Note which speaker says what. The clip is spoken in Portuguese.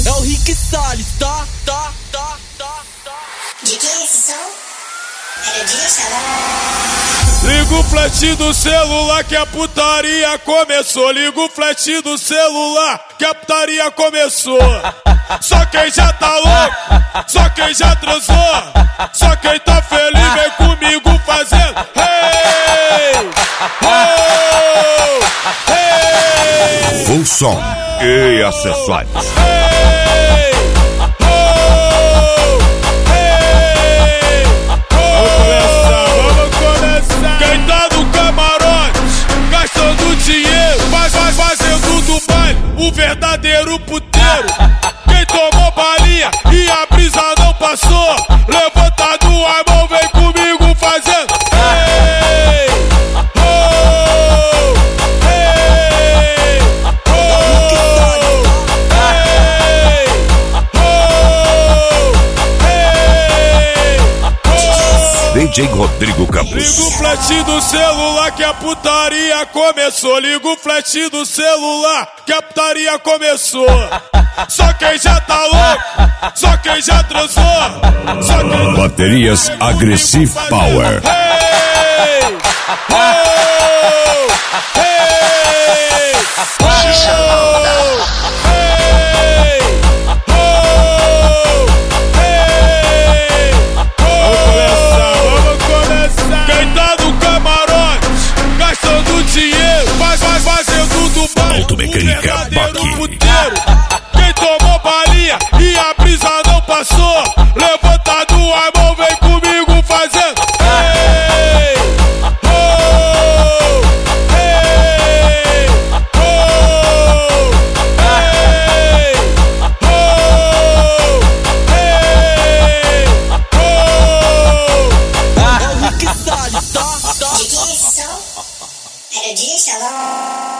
Speaker 1: É o Rick Salles, tá?
Speaker 2: De quem é esse som? Era de salão.
Speaker 3: Liga o flash do celular que a putaria começou. Liga o flash do celular que a putaria começou. Só quem já tá louco, só quem já transou, só quem tá feliz vem comigo fazendo hey, oh, hey,
Speaker 4: Full som e acessórios.
Speaker 3: hey, oh, hey. Vamos começar. Quem tá no camarote, gastando dinheiro, fazendo do baile o verdadeiro puteiro. Quem tomou balinha e a brisa não passou, levantado a mão, vem comigo fazendo hey, oh, hey, oh, hey, oh, hey,
Speaker 4: DJ Rodrigo Campos.
Speaker 3: Liga o flash do celular que a putaria começou. Liga o flash do celular que a putaria começou. Só quem já tá louco, só quem já transou, só quem...
Speaker 4: Baterias Aggressive Power.
Speaker 3: Hey, oh, hey, oh, hey, oh, hey, oh. Vamos começar. Quem tá no camarote, gastando dinheiro, fazendo do baile
Speaker 4: Automecânica
Speaker 3: o verdadeiro
Speaker 4: Baqui.
Speaker 3: puteiro. Quem tomou balinha e a brisa não passou, levantado a mão, vem comigo fazendo hey, oh, hey, oh, hey, oh, hey, oh.
Speaker 1: É o Rick Salles, tá?
Speaker 2: De quem é esse som? Era de salão.